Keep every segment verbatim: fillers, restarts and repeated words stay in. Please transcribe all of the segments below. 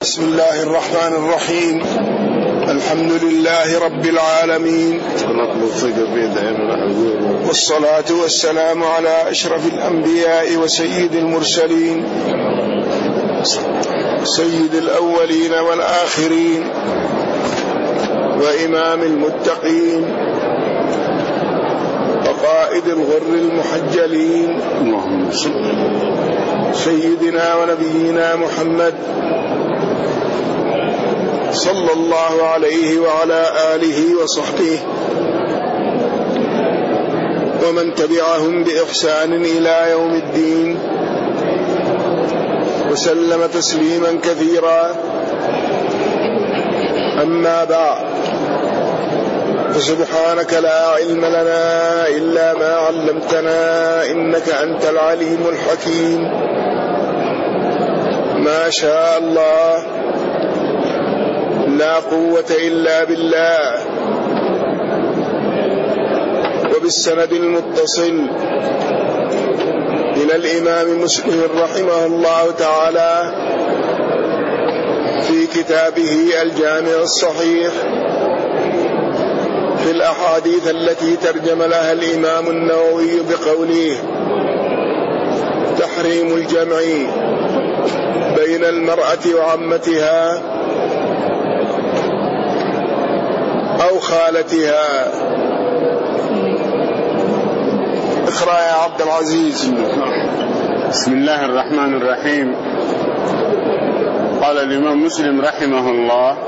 بسم الله الرحمن الرحيم. الحمد لله رب العالمين، والصلاة والسلام على أشرف الأنبياء وسيد المرسلين، سيد الأولين والآخرين، وإمام المتقين، وقائد الغر المحجلين، سيدنا ونبينا محمد صلى الله عليه وعلى آله وصحبه ومن تبعهم بإحسان إلى يوم الدين، وسلم تسليما كثيرا. أما بعد، فسبحانك لا علم لنا إلا ما علمتنا إنك أنت العليم الحكيم. ما شاء الله لا قوة إلا بالله. وبالسند المتصل إلى الإمام مسلم رحمه الله تعالى في كتابه الجامع الصحيح في الأحاديث التي ترجم لها الإمام النووي بقوله: تحريم الجمع بين المرأة وعمتها أو خالتها. اقرأ يا عبد العزيز. بسم الله الرحمن الرحيم. قال الإمام مسلم رحمه الله: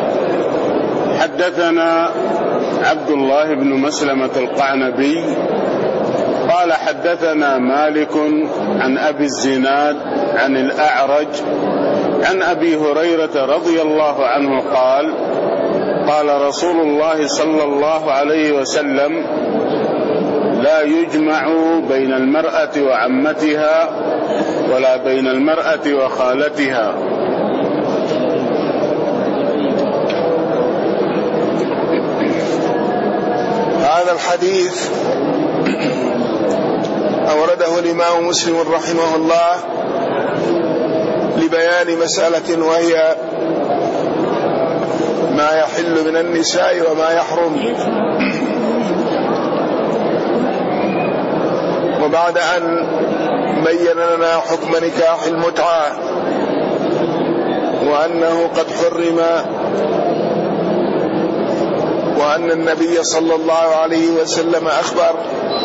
حدثنا عبد الله بن مسلمة القعنبي قال حدثنا مالك عن أبي الزناد عن الأعرج عن أبي هريرة رضي الله عنه قال: قال رسول الله صلى الله عليه وسلم: لا يجمع بين المرأة وعمتها ولا بين المرأة وخالتها. هذا الحديث أورده الإمام مسلم رحمه الله لبيان مسألة، وهي ما يحل من النساء وما يحرم. وبعد أن بين لنا حكم نكاح المتعة وأنه قد حرم، وأن النبي صلى الله عليه وسلم أخبر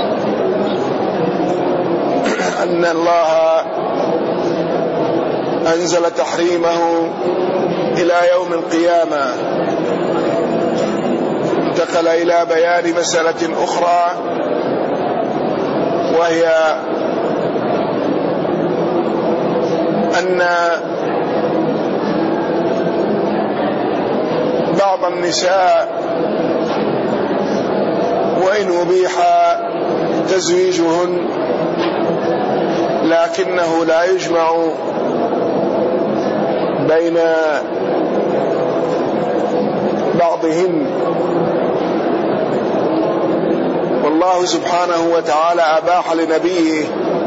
أن الله أنزل تحريمه إلى يوم القيامة، انتقل إلى بيان مسألة أخرى، وهي أن بعض النساء وإن أبيح تزويجهن لكنه لا يجمع بين بعضهن. والله سبحانه وتعالى أباح لنبيه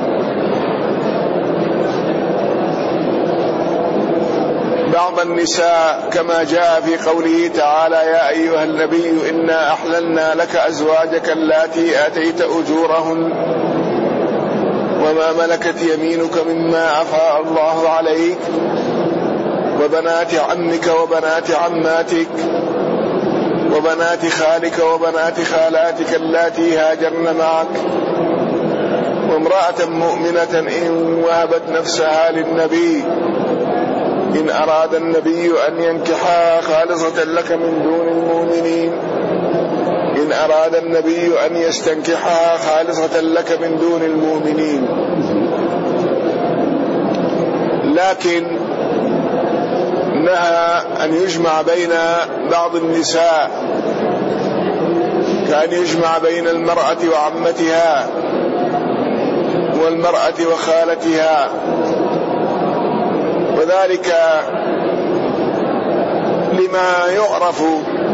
بعض النساء كما جاء في قوله تعالى: يا أيها النبي إنا أحللنا لك أزواجك اللاتي آتيت أجورهن وما ملكت يمينك مما أفاء الله عليك وبنات عمك وبنات عماتك وبنات خالك وبنات خالاتك اللاتي هاجرن معك وامرأة مؤمنة إن وهبت نفسها للنبي إن أراد النبي أن ينكحها خالصة لك من دون المؤمنين إن أراد النبي أن يستنكحها خالصة لك من دون المؤمنين. لكن نهى أن يجمع بين بعض النساء، كأن يجمع بين المرأة وعمتها والمرأة وخالتها، وذلك لما يعرف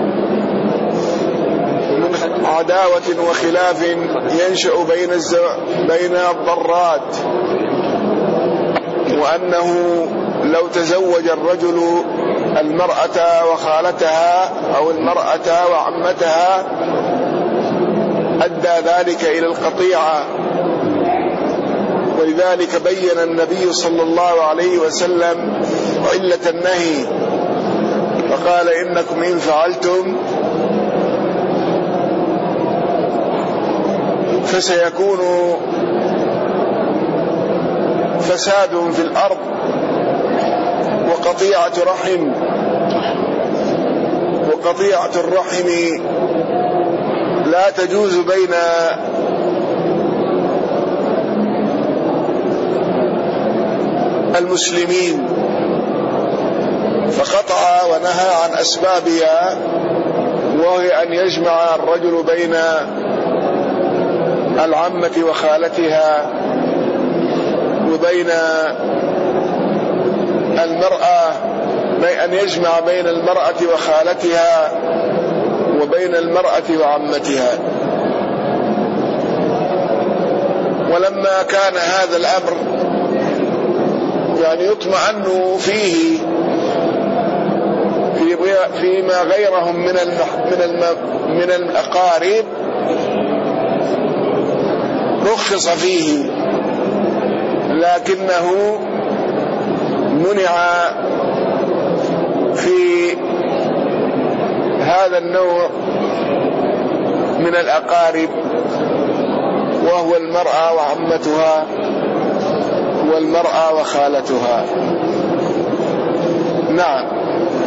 من عداوة وخلاف ينشأ بين الزو... بين الضرات وأنه لو تزوج الرجل المرأة وخالتها أو المرأة وعمتها أدى ذلك إلى القطيعة، ولذلك بين النبي صلى الله عليه وسلم علة النهي فقال: إنكم إن فعلتم فسيكون فساد في الأرض وقطيعة رحم، وقطيعة الرحم لا تجوز بين المسلمين، فقطع ونهى عن أسبابها، وهي أن يجمع الرجل بين العمة وخالتها وبين المرأة، أن يجمع بين المرأة وخالتها وبين المرأة وعمتها. ولما كان هذا الأمر يعني يطمئن فيه فيما غيرهم من من الأقارب رخص فيه، لكنه منع في هذا النوع من الأقارب، وهو المرأة وعمتها والمرأة وخالتها. نعم.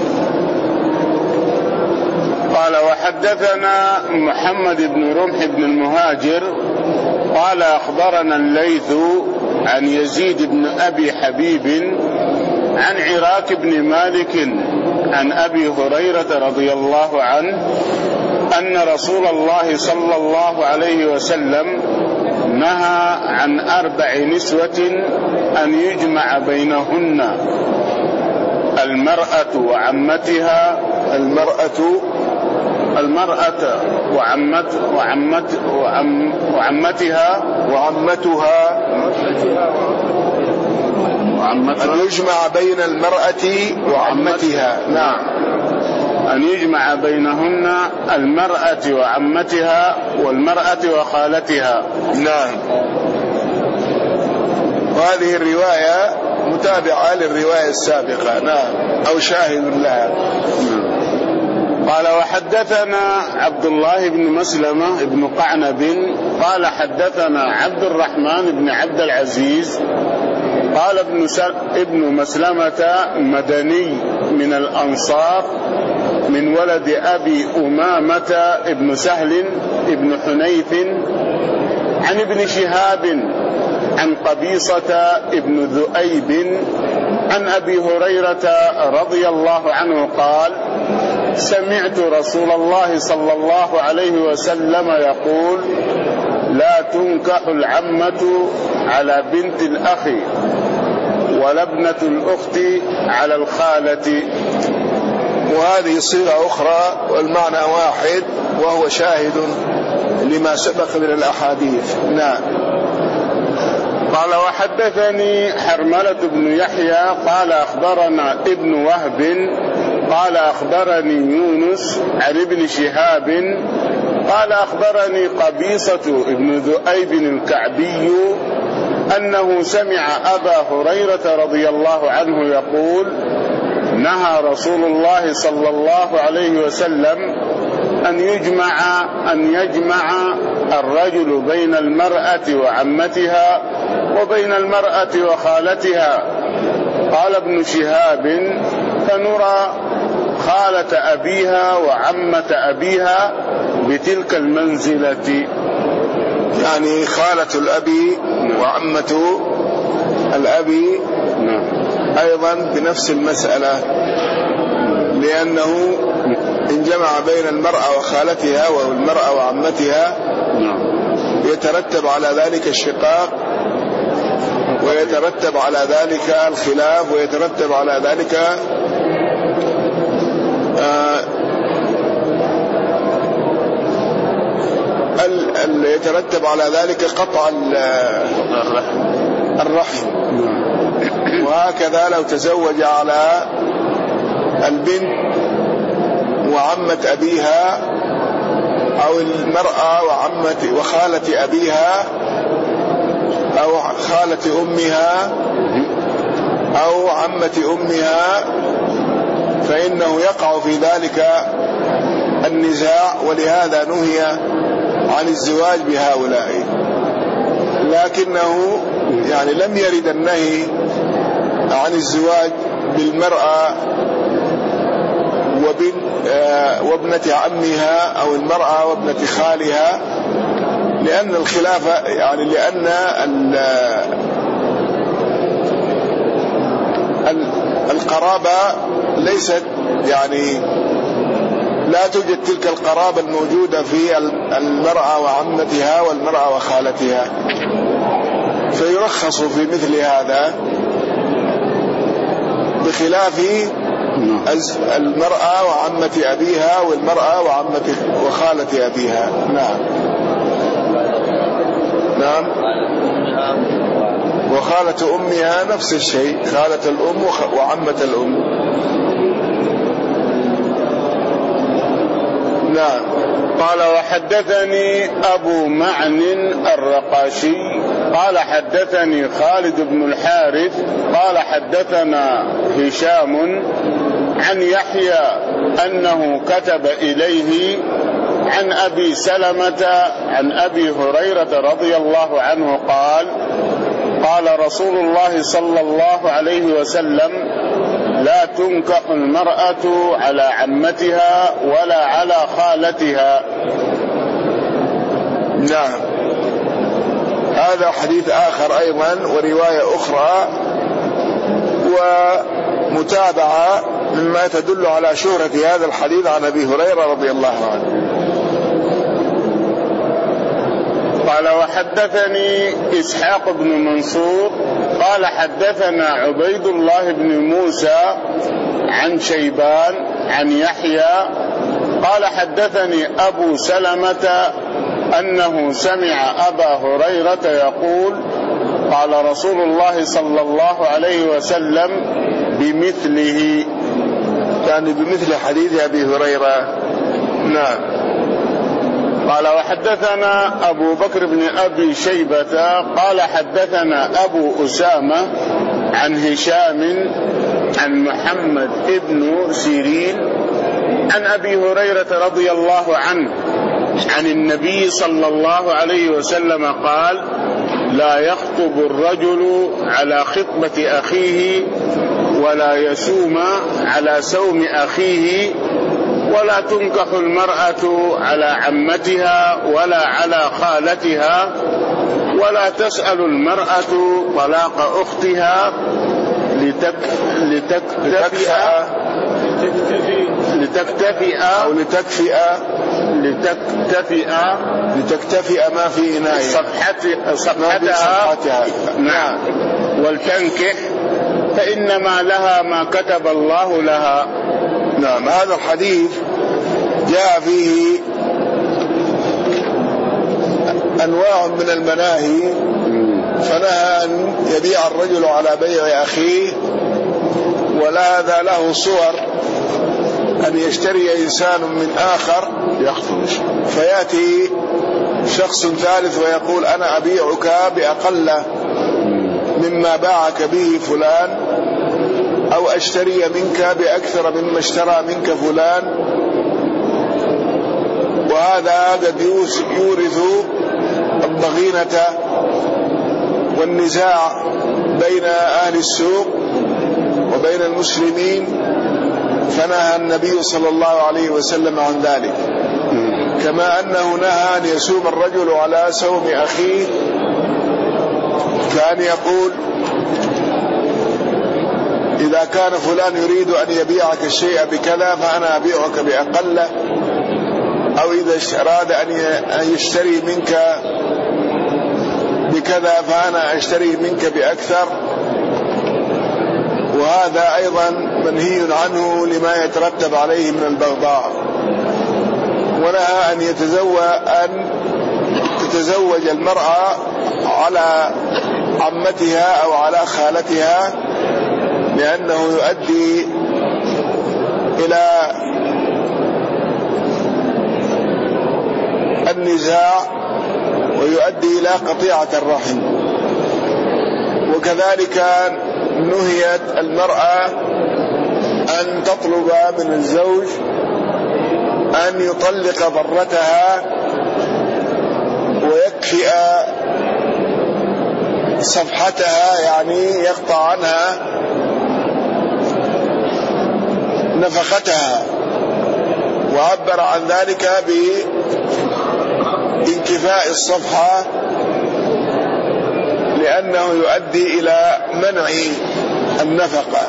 قال: وحدثنا محمد بن رمح بن المهاجر قال: أخبرنا الليث عن يزيد بن أبي حبيب عن عراك بن مالك عن أبي هريرة رضي الله عنه أن رسول الله صلى الله عليه وسلم نهى عن أربع نسوة أن يجمع بينهن: المرأة وعمتها المرأة المرأة وعمت وعمت وعم وعمتها وعمتها وعمتها أن يجمع بين المرأة وعمتها. نعم. أن يجمع بينهن المرأة وعمتها والمرأة وخالتها. نعم. وهذه الرواية متابعة للرواية السابقة. نعم. أو شاهد لها. قال: وحدثنا عبد الله بن مسلمة بن قعنب قال: حدثنا عبد الرحمن بن عبد العزيز قال: ابن, ابن مسلمة مدني من الأنصار من ولد أبي أمامة بن سهل بن حنيف عن ابن شهاب عن قبيصة بن ذؤيب عن أبي هريرة رضي الله عنه قال: سمعت رسول الله صلى الله عليه وسلم يقول: لا تنكح العمة على بنت الأخ ولا ابنة الأخت على الخالة. وهذه صيغة أخرى والمعنى واحد، وهو شاهد لما سبق من الأحاديث. نعم. قال: وحدثني حرملة بن يحيى قال: أخبرنا ابن وهب قال: أخبرني يونس عن ابن شهاب قال: أخبرني قبيصة ابن ذؤيب الكعبي أنه سمع أبا هريرة رضي الله عنه يقول: نهى رسول الله صلى الله عليه وسلم أن يجمع أن يجمع الرجل بين المرأة وعمتها وبين المرأة وخالتها. قال ابن شهاب: فنرى خالة أبيها وعمة أبيها بتلك المنزلة. يعني خالة الأبي وعمة الأبي أيضا بنفس المسألة، لأنه إن جمع بين المرأة وخالتها والمرأة وعمتها يترتب على ذلك الشقاق، ويترتب على ذلك الخلاف، ويترتب على ذلك آه يترتب على ذلك قطع الرحم. وهكذا لو تزوج على البنت وعمة أبيها أو المرأة وعمة وخالة أبيها أو خالة أمها أو عمة أمها فإنه يقع في ذلك النزاع، ولهذا نهي عن الزواج بهؤلاء. لكنه يعني لم يرد النهي عن الزواج بالمرأة وبن وابنة عمها أو المرأة وابنة خالها، لأن الخلاف يعني لأن القرابة ليست يعني لا توجد تلك القرابة الموجودة في المرأة وعمتها والمرأة وخالتها، فيرخص في مثل هذا بخلاف المرأة وعمة أبيها والمرأة وعمة وخالة أبيها. نعم نعم وخالة أمها نفس الشيء، خالة الأم وعمة الأم. نعم. قال وحدثني أبو معن الرقاشي قال حدثني خالد بن الحارث قال حدثنا هشام عن يحيى أنه كتب إليه عن أبي سلمة عن أبي هريرة رضي الله عنه قال قال رسول الله صلى الله عليه وسلم لا تنكح المرأة على عمتها ولا على خالتها. نعم. هذا حديث آخر أيضا ورواية أخرى ومتابعة مما تدل على شهرة هذا الحديث عن أبي هريرة رضي الله عنه. قال وحدثني إسحاق بن منصور قال حدثنا عبيد الله بن موسى عن شيبان عن يحيى قال حدثني أبو سلمة أنه سمع أبا هريرة يقول قال رسول الله صلى الله عليه وسلم بمثله، يعني بمثل حديث أبي هريرة. نعم. قال وحدثنا أبو بكر بن أبي شيبة قال حدثنا أبو أسامة عن هشام عن محمد ابن سيرين عن أبي هريرة رضي الله عنه عن النبي صلى الله عليه وسلم قال لا يخطب الرجل على خطبة أخيه ولا يسوم على سوم أخيه ولا تنكح المرأة على عمتها ولا على خالتها ولا تسأل المرأة طلاق أختها لتك لتكتفئ لتكتفئ أو لتكفئ لتكتفئ لتكتفئ ما في إناء صفحتها, صفحتها. نعم. ولتنكح فإنما لها ما كتب الله لها. نعم. هذا الحديث جاء فيه أنواع من المناهي، فنهى أن يبيع الرجل على بيع أخيه، وهذا له صور أن يشتري إنسان من آخر فيأتي شخص ثالث ويقول أنا أبيعك بأقل مما باعك به فلان، أو أشتري منك بأكثر مما اشترى منك فلان، وهذا قد يورث الضغينة والنزاع بين أهل السوق وبين المسلمين، فنهى النبي صلى الله عليه وسلم عن ذلك. كما أنه نهى أن يسوم الرجل على سوم أخيه، كان يقول إذا كان فلان يريد أن يبيعك الشيء بكذا فأنا أبيعك بأقله، أو إذا أراد أن يشتري منك بكذا فأنا أشتري منك بأكثر، وهذا أيضا منهي عنه لما يترتب عليه من البغضاء. ونهى أن يتزوج أن تتزوج المرأة على عمتها أو على خالتها لأنه يؤدي إلى النزاع ويؤدي إلى قطيعة الرحم. وكذلك نهيت المرأة أن تطلب من الزوج أن يطلق ضرتها ويكفئ صفحتها، يعني يقطع عنها نفقتها، وعبر عن ذلك بانكفاء الصفحة لأنه يؤدي إلى منع النفقة.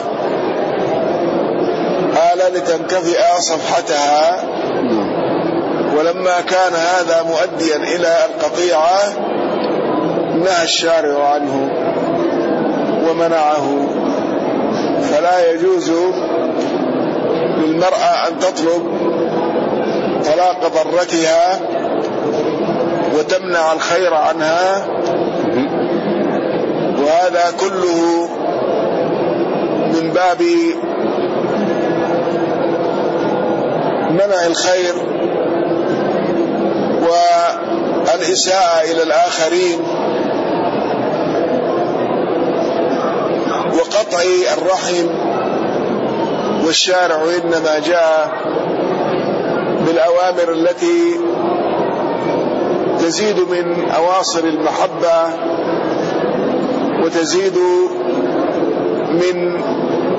قال لتنكفئ صفحتها، ولما كان هذا مؤديا إلى القطيعة نهى الشارع عنه ومنعه. فلا يجوز للمرأة أن تطلب طلاق ضرتها وتمنع الخير عنها، وهذا كله من باب منع الخير والإساءة إلى الآخرين وقطع الرحم. والشارع إنما جاء بالأوامر التي تزيد من أواصر المحبة وتزيد من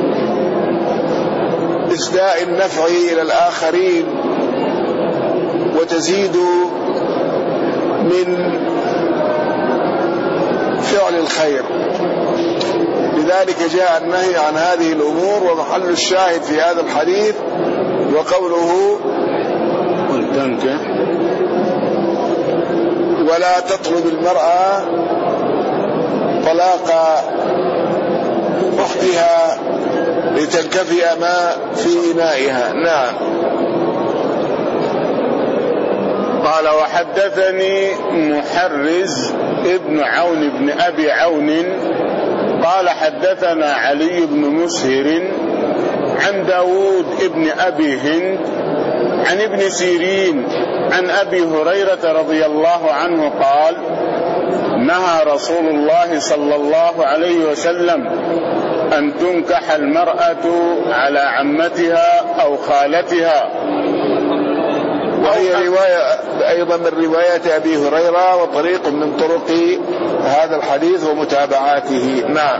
إسداء النفع إلى الآخرين وتزيد من فعل الخير. لذلك جاء النهي عن هذه الأمور. ومحل الشاهد في هذا الحديث وقوله ولا تطلب المرأة طلاق أختها لتنكفئ ما في إنائها. نعم. قال وحدثني محرز ابن عون بن أبي عون قال حدثنا علي بن مسهر عن داود ابن أبي هند عن ابن سيرين عن أبي هريرة رضي الله عنه قال نهى رسول الله صلى الله عليه وسلم أن تنكح المرأة على عمتها أو خالتها. وهي رواية أيضا من رواية أبي هريرة وطريق من طرق هذا الحديث ومتابعاته. نعم.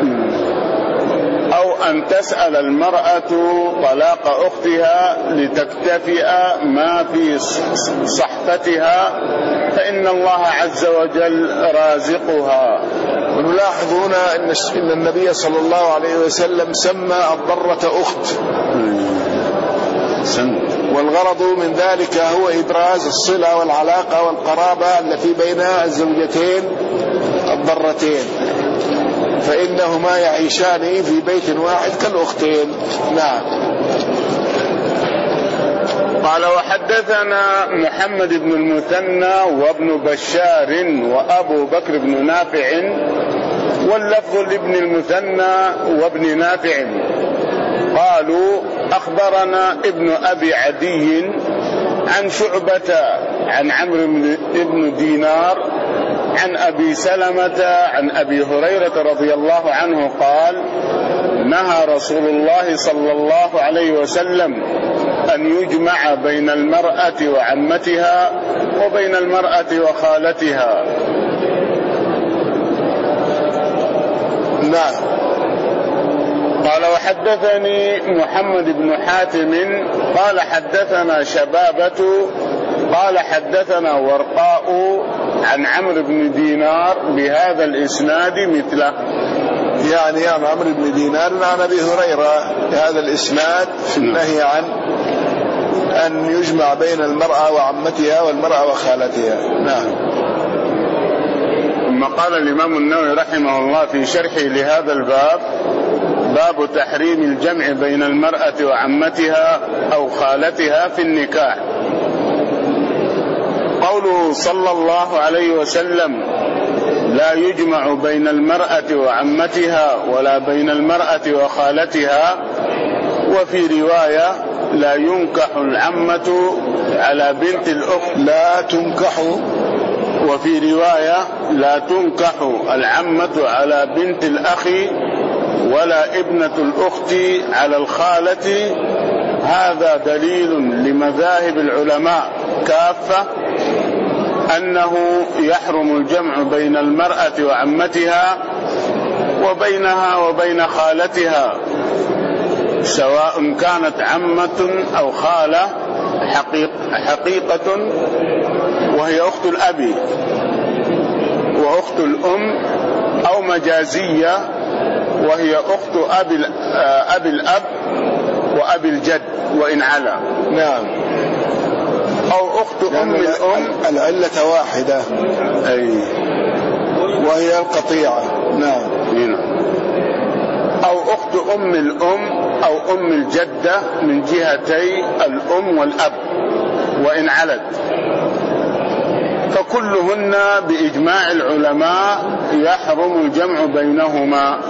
أو أن تسأل المرأة طلاق أختها لتكتفئ ما في صحفتها فإن الله عز وجل رازقها. ونلاحظ هنا أن النبي صلى الله عليه وسلم سمى الضرة أخت، والغرض من ذلك هو إبراز الصلة والعلاقة والقرابة التي بين الزوجتين الضرتين، فإنهما يعيشان في بيت واحد كالأختين. نعم. قال وحدثنا محمد بن المثنى وابن بشار وأبو بكر بن نافع واللفظ لابن المثنى وابن نافع قالوا أخبرنا ابن أبي عدي عن شعبة عن عمرو بن دينار عن أبي سلمة عن أبي هريرة رضي الله عنه قال نهى رسول الله صلى الله عليه وسلم أن يجمع بين المرأة وعمتها وبين المرأة وخالتها. نعم. قال وحدثني محمد بن حاتم قال حدثنا شبابة قال حدثنا ورقاء عن عمرو بن دينار بهذا الإسناد مثله، يعني عن عمرو بن دينار عن أبي هريرة بهذا الإسناد في النهي عن أن يجمع بين المرأة وعمتها والمرأة وخالتها. نعم. ثم قال الإمام النووي رحمه الله في شرحه لهذا الباب باب تحريم الجمع بين المرأة وعمتها أو خالتها في النكاح. قوله صلى الله عليه وسلم لا يجمع بين المرأة وعمتها ولا بين المرأة وخالتها. وفي رواية لا ينكح العمة على بنت الأخت، لا تنكح. وفي رواية لا تنكح العمة على بنت الأخ ولا ابنة الأخت على الخالة. هذا دليل لمذاهب العلماء كافة أنه يحرم الجمع بين المرأة وعمتها وبينها وبين خالتها، سواء كانت عمة أو خالة حقيق حقيقة وهي أخت الأب وأخت الأم، أو مجازية وهي أخت أبي أب الأب وأبي الجد وإن علا. نعم. أو أخت أم الأم. العلة واحدة، أي وهي القطيعة. نعم. أو أخت أم الأم أو أم الجدة من جهتي الأم والأب وإن علت، فكلهن بإجماع العلماء يحرم الجمع بينهما.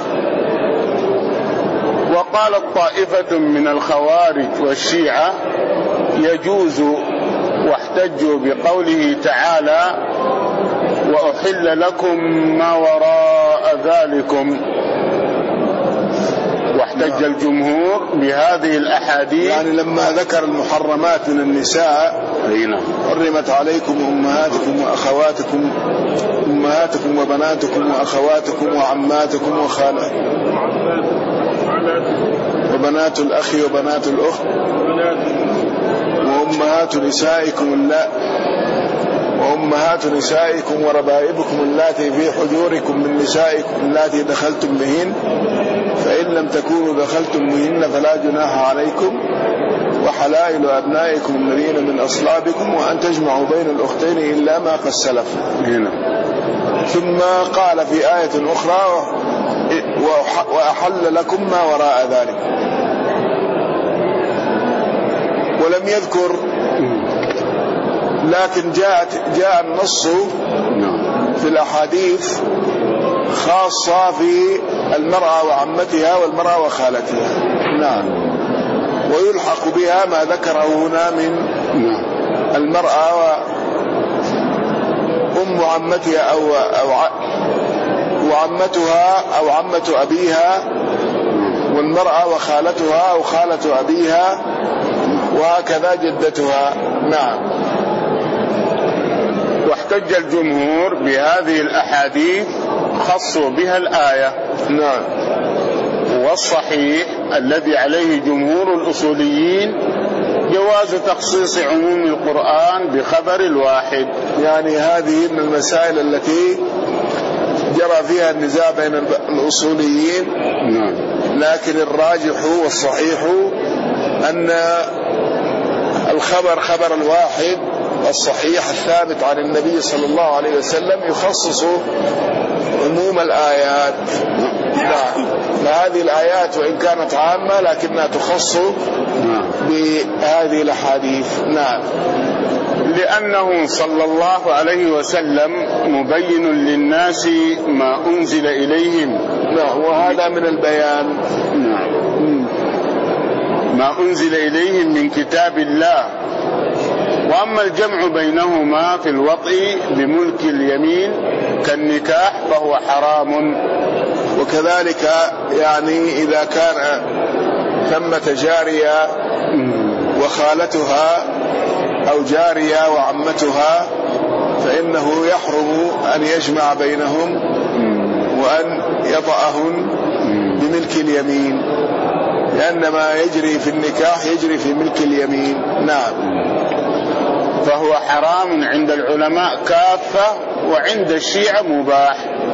وقالت طائفة من الخوارج والشيعة يجوز، واحتجوا بقوله تعالى وأحل لكم ما وراء ذلكم. واحتج الجمهور بهذه الأحاديث، يعني لما ذكر المحرمات من النساء حرمت عليكم أمهاتكم وأخواتكم أمهاتكم وبناتكم وأخواتكم وعماتكم وخالاتكم وبنات الأخ وبنات الأخت وأمهات نسائكم اللاتي وأمهات نسائكم وربائبكم اللاتي في حجوركم من نسائكم اللاتي دخلتم بهن، فإن لم تكونوا دخلتم بهن فلا جناح عليكم، وحلائل أبنائكم الذين من أصلابكم، وأن تجمعوا بين الأختين إلا ما قد سلف. ثم قال في آية أخرى وأحل لكم ما وراء ذلك، ولم يذكر، لكن جاءت جاء النص في الأحاديث خاصة في المرأة وعمتها والمرأة وخالتها. نعم. ويلحق بها ما ذكره هنا من المرأة وأم عمتها أو أو وعمتها أو عمة أبيها، والمرأة وخالتها أو خالة أبيها، وهكذا جدتها. نعم. واحتج الجمهور بهذه الأحاديث خصوا بها الآية. نعم. والصحيح الذي عليه جمهور الأصوليين جواز تخصيص عموم القرآن بخبر الواحد. يعني هذه من المسائل التي جرى فيها النزاع بين الأصوليين. نعم. لكن الراجح والصحيح أن الخبر خبر الواحد الصحيح الثابت عن النبي صلى الله عليه وسلم يخصص عموم الآيات. نعم. فهذه الآيات وإن كانت عامة لكنها تخص بهذه الأحاديث. نعم. لأنه صلى الله عليه وسلم مبين للناس ما أنزل إليهم. نعم. وهذا من البيان. نعم. ما أنزل إليهم من كتاب الله. وأما الجمع بينهما في الوطء بملك اليمين كالنكاح فهو حرام. وكذلك يعني إذا كان ثمة جارية وخالتها أو جارية وعمتها فإنه يحرم أن يجمع بينهم وأن يطأهن بملك اليمين، لأن ما يجري في النكاح يجري في ملك اليمين. نعم. فهو حرام عند العلماء كافة، وعند الشيعة مباح.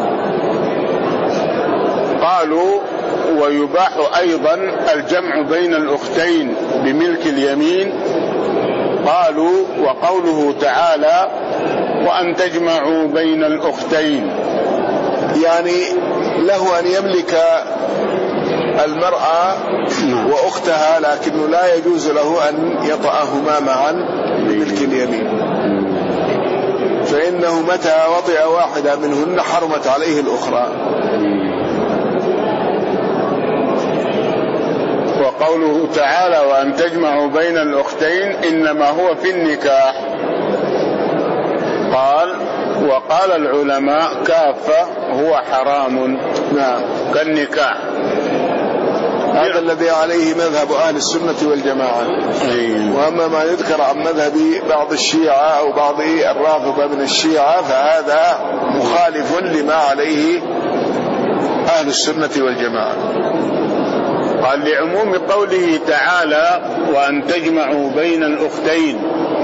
قالوا ويباح أيضا الجمع بين الأختين بملك اليمين. قالوا وقوله تعالى وأن تجمعوا بين الأختين، يعني له أن يملك المرأة وأختها، لكنه لا يجوز له أن يطأهما معا بملك اليمين. فإنه متى وطئ واحدة منهن حرمت عليه الأخرى. وقوله تعالى وأن تجمعوا بين الأختين إنما هو في النكاح. قال وقال العلماء كافة هو حرام نعم كالنكاح. هذا الذي عليه مذهب أهل السنة والجماعة. وأما ما يذكر عن مذهب بعض الشيعة أو بعض الرافضة من الشيعة فهذا مخالف لما عليه أهل السنة والجماعة. قال لعموم قوله تعالى وأن تجمعوا بين الأختين،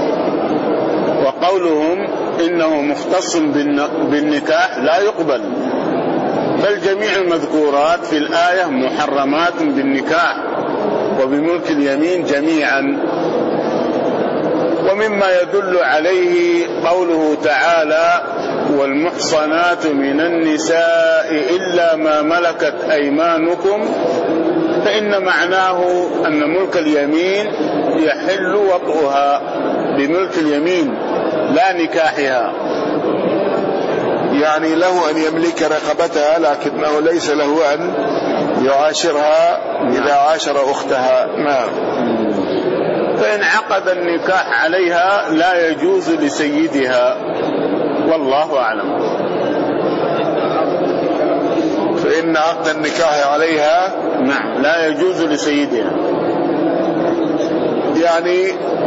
وقولهم إنه مختص بالنكاح لا يقبل، بل جميع المذكورات في الآية محرمات بالنكاح وبملك اليمين جميعا. ومما يدل عليه قوله تعالى والمحصنات من النساء إلا ما ملكت أيمانكم، فإن معناه أن ملك اليمين يحل وطئها بملك اليمين لا نكاحها، يعني له أن يملك رقبتها لكنه ليس له أن يعاشرها إذا عاشر أختها. نعم. فإن عقد النكاح عليها لا يجوز لسيدها، والله أعلم. فإن عقد النكاح عليها نعم لا يجوز لسيدها، يعني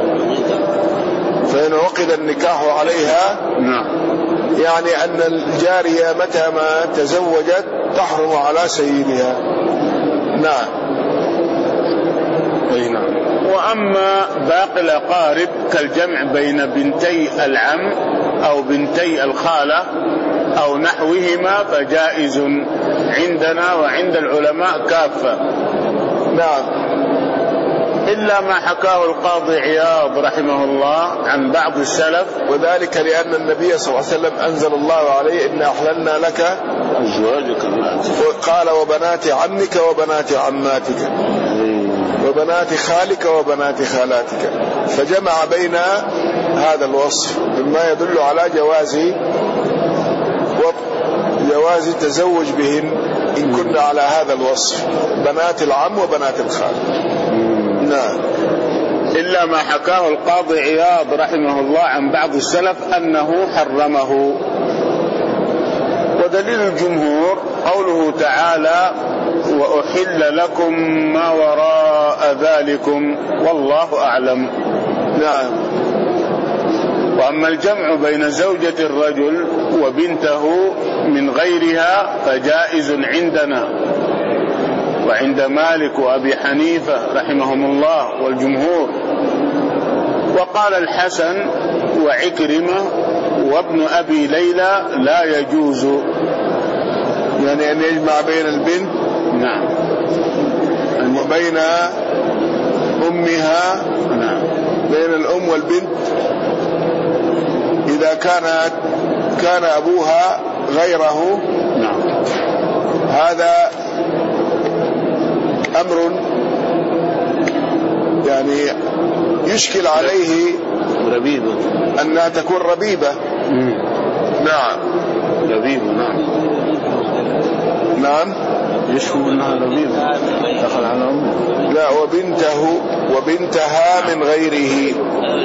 فإن عقد النكاح عليها نعم يعني أن الجارية متى ما تزوجت تحرم على سيدها. نعم. أي نعم. وأما باقي الأقارب كالجمع بين بنتي العم أو بنتي الخالة أو نحوهما فجائز عندنا وعند العلماء كافة. نعم. إلا ما حكاه القاضي عياض رحمه الله عن بعض السلف، وذلك لأن النبي صلى الله عليه وسلم أنزل الله عليه إن أحللنا لك أزواجك، قال وبنات عمك وبنات عماتك وبنات خالك وبنات خالاتك، فجمع بين هذا الوصف مما يدل على جواز جواز التزوج بهن إن كنا على هذا الوصف، بنات العم وبنات الخال. نعم. إلا ما حكاه القاضي عياض رحمه الله عن بعض السلف أنه حرمه. ودليل الجمهور قوله تعالى وأحل لكم ما وراء ذلكم والله أعلم. نعم. وأما الجمع بين زوجة الرجل وبنته من غيرها فجائز عندنا وعند مالك وأبي حنيفة رحمهم الله والجمهور. وقال الحسن وعكرمة وابن أبي ليلى لا يجوز، يعني أن يجمع بين البنت نعم وبين أمها نعم بين الأم والبنت إذا كانت كان أبوها غيره. نعم. هذا أمر يعني يشكل عليه ربيبة أنها تكون ربيبة. مم. نعم ربيبة. نعم نعم يشكل أنها ربيبة دخل على أمه. لا وبنته وبنتها من غيره،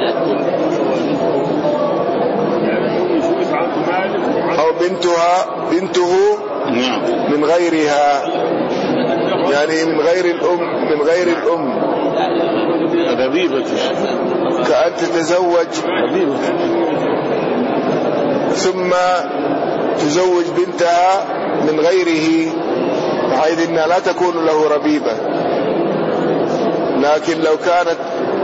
أو بنتها بنته من غيرها، يعني من غير الأم من غير الأم ربيبة، كأن تتزوج ربيبة ثم تزوج بنتها من غيره بحيث أنها لا تكون له ربيبة. لكن لو كانت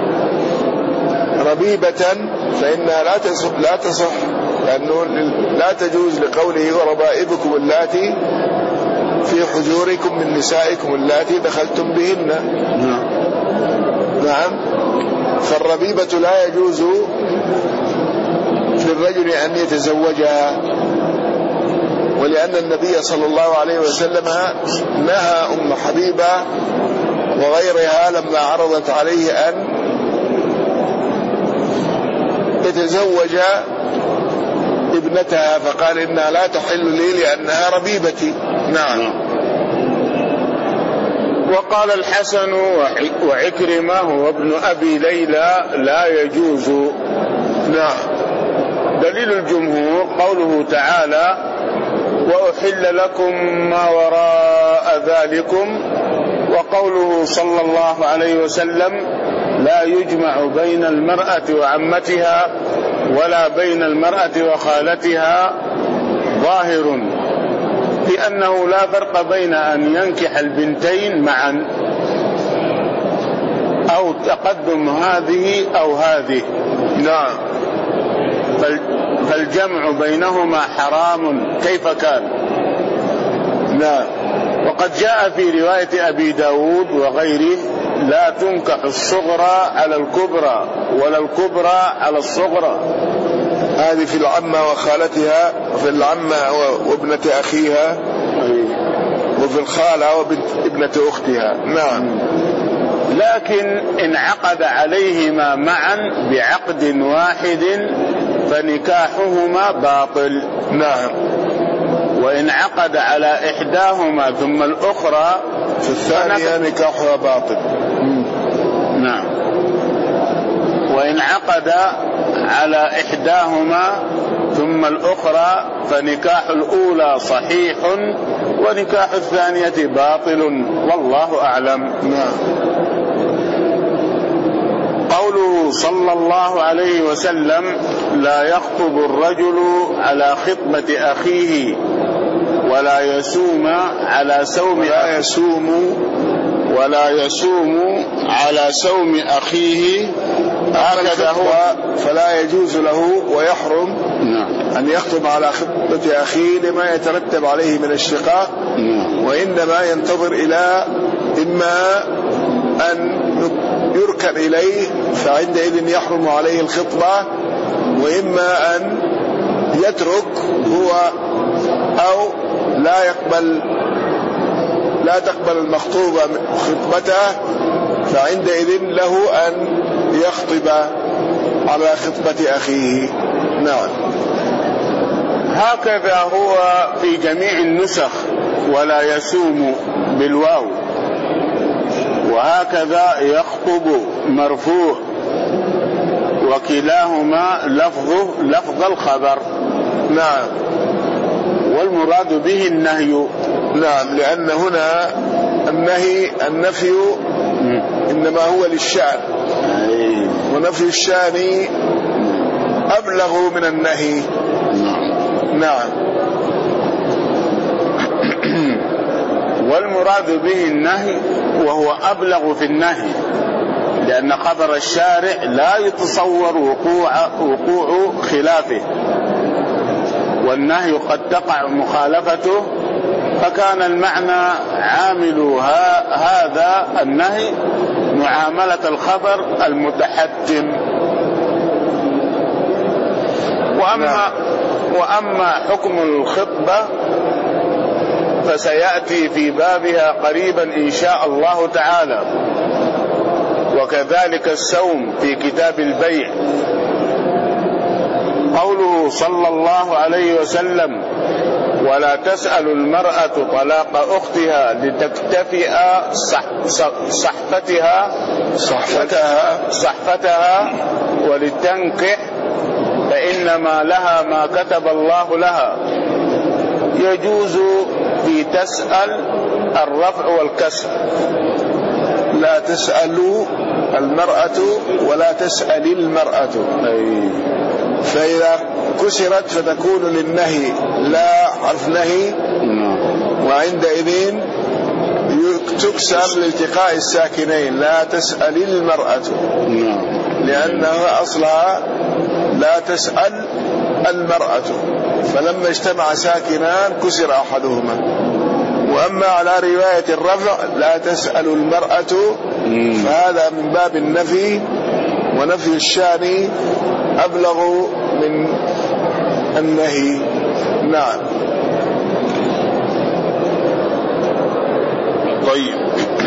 ربيبة فإنها لا تصح لا تصح لأنه لا تجوز لقوله وربائبكم اللاتي في حجوركم من نسائكم اللاتي دخلتم بهن. نعم. فالربيبة لا يجوز للرجل أن يتزوجها، ولأن النبي صلى الله عليه وسلم نهى أم حبيبة وغيرها لما عرضت عليه أن يتزوج ابنتها فقال إنها لا تحل لي لأنها ربيبتي. نعم. وقال الحسن وعكرمة وابن أبي ليلى لا يجوز. نعم. دليل الجمهور قوله تعالى وأحل لكم ما وراء ذلكم، وقوله صلى الله عليه وسلم لا يجمع بين المرأة وعمتها ولا بين المرأة وخالتها ظاهر، لأنه لا فرق بين أن ينكح البنتين معا أو تقدم هذه أو هذه. نعم. فالجمع بينهما حرام كيف كان. نعم. وقد جاء في رواية أبي داود وغيره لا تنكح الصغرى على الكبرى ولا الكبرى على الصغرى. هذه في العمة وخالتها، وفي العمة وابنة أخيها، وفي الخالة وبنت ابنة أختها. نعم. لكن إن عقد عليهما معا بعقد واحد فنكاحهما باطل. نعم. وإن عقد على إحداهما ثم الأخرى في الثانية نكاحها باطل. نعم. وإن عقد على إحداهما ثم الأخرى فنكاح الأولى صحيح ونكاح الثانية باطل والله أعلم. نعم. قوله صلى الله عليه وسلم لا يخطب الرجل على خطبة أخيه ولا يسوم على سوم ولا يسوم ولا يسوم على سوم أخيه هكذا هو، فلا يجوز له ويحرم أن يخطب على خطبة أخيه لما يترتب عليه من الشقاق، وإنما ينتظر إلى إما أن يركن إليه فعندئذ يحرم عليه الخطبة، وإما أن يترك هو أو لا يقبل لا تقبل المخطوبة خطبته، فعندئذ له أن يخطب على خطبة أخيه. نعم. هكذا هو في جميع النسخ ولا يسوم بالواو، وهكذا يخطب مرفوع، وكلاهما لفظه لفظ الخبر. نعم. والمراد به النهي. نعم. لأن هنا النهي النفي إنما هو للشأن، ونفي الشأن أبلغ من النهي. نعم. والمراد به النهي وهو أبلغ في النهي، لأن خبر الشارع لا يتصور وقوع, وقوع خلافه، والنهي قد تقع مخالفته، فكان المعنى عامل هذا النهي معاملة الخبر المتحتم. وأما, وأما حكم الخطبة فسيأتي في بابها قريبا إن شاء الله تعالى، وكذلك السوم في كتاب البيع. قوله صلى الله عليه وسلم ولا تسأل المرأة طلاق أختها لتكتفئ صحفتها صحفتها صحفتها ولتنكح فإنما لها ما كتب الله لها. يجوز في تسأل الرفع والكسر. لا تسأل المرأة ولا تسأل المرأة. أي. فإذا كسرت فتكون للنهي لا حرف نهي، وعندئذ تكسر لالتقاء الساكنين لا تسأل المرأة، لأنها أصلها لا تسأل المرأة، فلما اجتمع ساكنان كسر أحدهما. وأما على رواية الرفع لا تسأل المرأة فهذا من باب النفي، ونفي الشان أبلغ من النهي. نعم. طيب.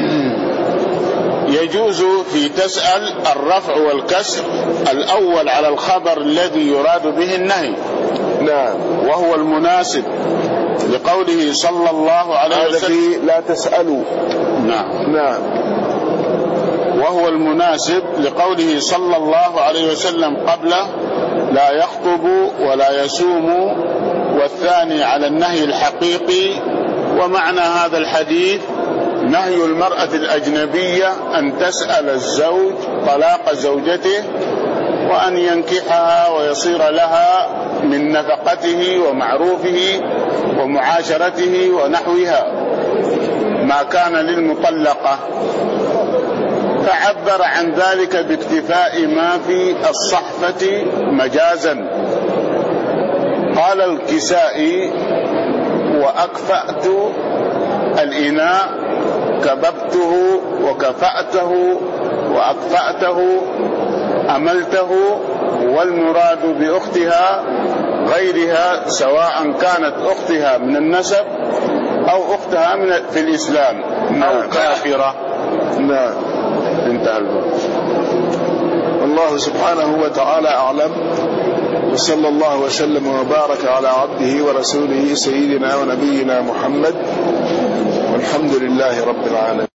يجوز في تسأل الرفع والكسر الأول على الخبر الذي يراد به النهي، نعم. وهو المناسب لقوله صلى الله عليه وسلم لا تسألوا. نعم. نعم. وهو المناسب لقوله صلى الله عليه وسلم قبله لا يخطب ولا يسوم، والثاني على النهي الحقيقي. ومعنى هذا الحديث نهي المرأة الأجنبية أن تسأل الزوج طلاق زوجته وأن ينكحها ويصير لها من نفقته ومعروفه ومعاشرته ونحوها ما كان للمطلقة، فعبر عن ذلك باكتفاء ما في الصحفة مجازا. قال الكسائي وأكفأت الإناء كببته وكفأته وأكفأته أملته، والمراد بأختها غيرها سواء كانت أختها من النسب أو أختها من في الإسلام أو كافرة. نعم. انتهى الباب. والله سبحانه وتعالى أعلم، وصلى الله وسلم وبارك على عبده ورسوله سيدنا ونبينا محمد، والحمد لله رب العالمين.